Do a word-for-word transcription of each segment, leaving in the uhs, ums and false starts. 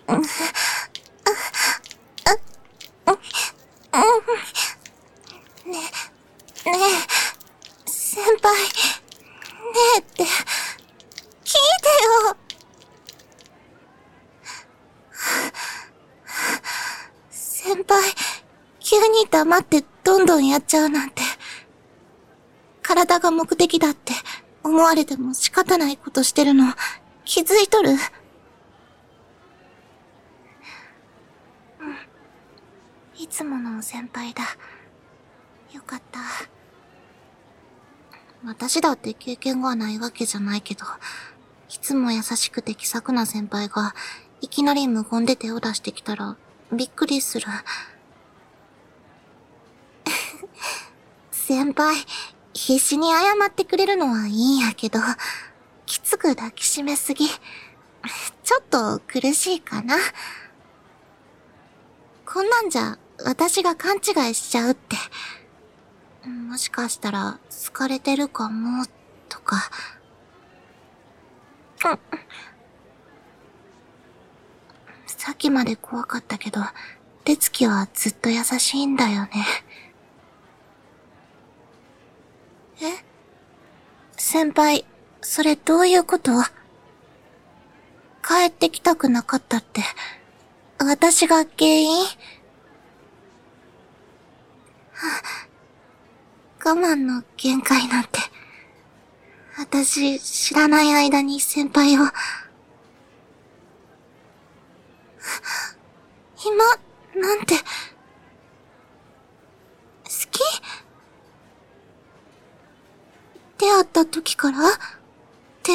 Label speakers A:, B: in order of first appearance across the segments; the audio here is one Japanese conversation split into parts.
A: ね、ねえ、先輩、ねえって、聞いてよ。先輩、急に黙ってどんどんやっちゃうなんて、体が目的だって思われても仕方ないことしてるの気づいとる？いつもの先輩だ。よかった。私だって経験がないわけじゃないけど、いつも優しくて気さくな先輩が、いきなり無言で手を出してきたら、びっくりする。先輩、必死に謝ってくれるのはいいんやけど、きつく抱きしめすぎ。ちょっと苦しいかな。こんなんじゃ、私が勘違いしちゃうって。もしかしたら、好かれてるかも、とか。うん、さっきまで怖かったけど、手つきはずっと優しいんだよね。え？先輩、それどういうこと？帰ってきたくなかったって、私が原因？我慢の限界なんて。私、知らない間に先輩を。今、なんて。好き？出会った時から？って、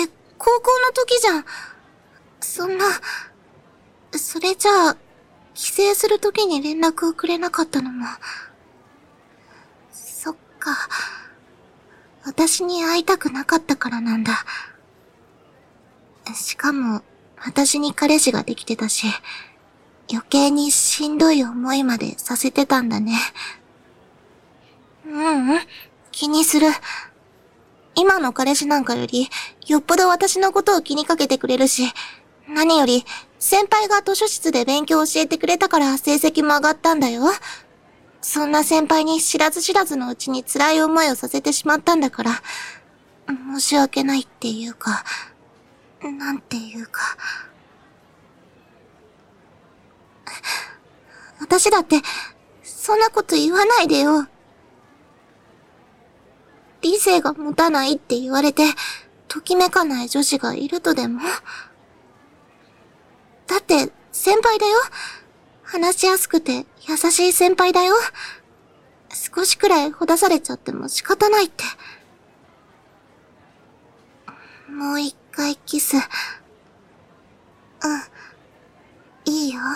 A: 高校の時じゃん。そんな、それじゃあ、帰省する時に連絡をくれなかったのも。そっか。私に会いたくなかったからなんだ。しかも、私に彼氏ができてたし、余計にしんどい思いまでさせてたんだね。ううん、気にする。今の彼氏なんかより、よっぽど私のことを気にかけてくれるし、何より、先輩が図書室で勉強を教えてくれたから成績も上がったんだよ。そんな先輩に知らず知らずのうちに辛い思いをさせてしまったんだから、申し訳ないっていうか、なんていうか。私だって、そんなこと言わないでよ。理性が持たないって言われて、ときめかない女子がいるとでも？だって、先輩だよ。話しやすくて優しい先輩だよ。少しくらいほだされちゃっても仕方ないって。もう一回キス。うん。いいよ。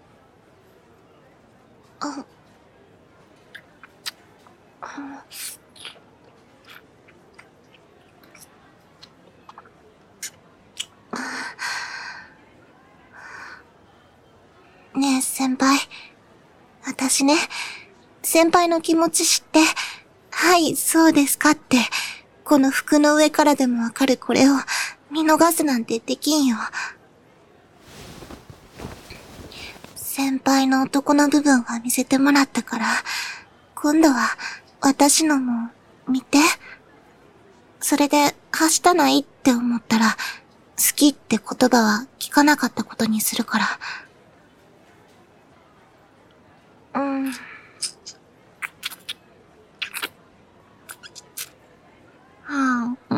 A: あ、ねえ先輩。私ね、先輩の気持ち知って、はい、そうですかって、この服の上からでもわかるこれを見逃すなんてできんよ。先輩の男の部分は見せてもらったから、今度は私のも見て。それで、はしたないって思ったら、好きって言葉は聞かなかったことにするから。うん。はあ、うん。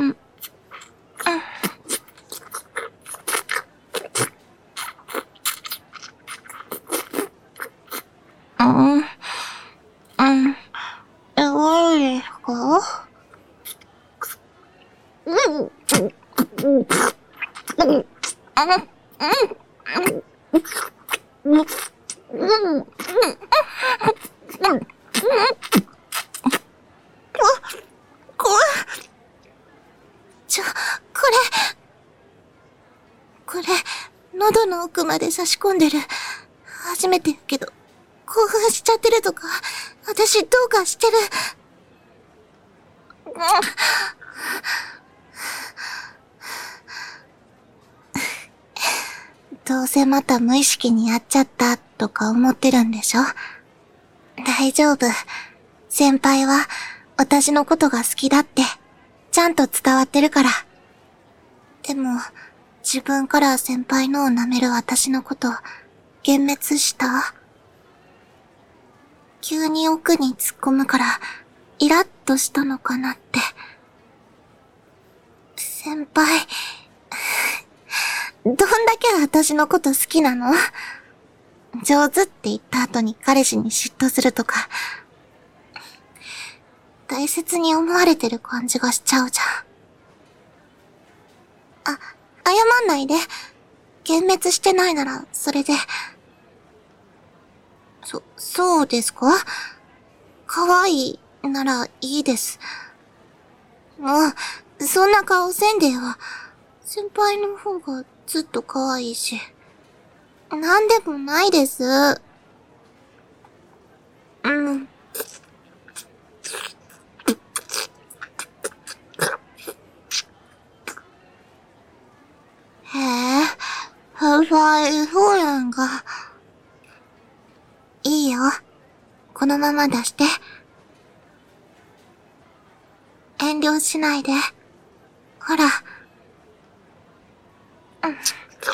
A: うん。うん。うん。え、悪いですか？うん。うん。うん。あの、うん。うん。うん。うん。これ、ちょ、これ、これ、喉の奥まで差し込んでる。初めてやけど、興奮しちゃってるとか、私どうかしてる。 どうせまた無意識にやっちゃったとか思ってるんでしょ？大丈夫。先輩は私のことが好きだってちゃんと伝わってるから。でも、自分から先輩のを舐める私のこと幻滅した？急に奥に突っ込むからイラッとしたのかなって。先輩、どんだけ私のこと好きなの？上手って言った後に彼氏に嫉妬するとか、大切に思われてる感じがしちゃうじゃん。あ、謝んないで。幻滅してないなら、それで。そ、そうですか？可愛いならいいです。もう、そんな顔せんでよ。先輩の方がずっと可愛いし。なんでもないです。うん。へえ、先輩、そうなんか。いいよ。このまま出して。遠慮しないで。ほら。うん。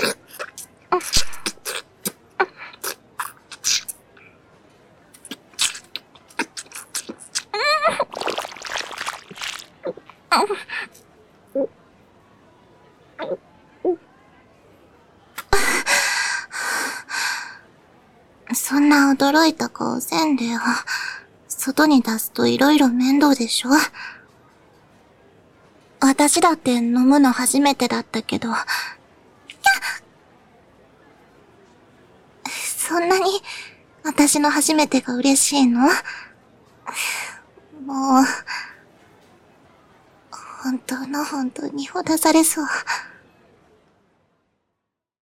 A: そんな驚いた顔せんでよ。外に出すと色々面倒でしょ？私だって飲むの初めてだったけど。そんなに私の初めてが嬉しいの？もう、本当の本当にほだされそう。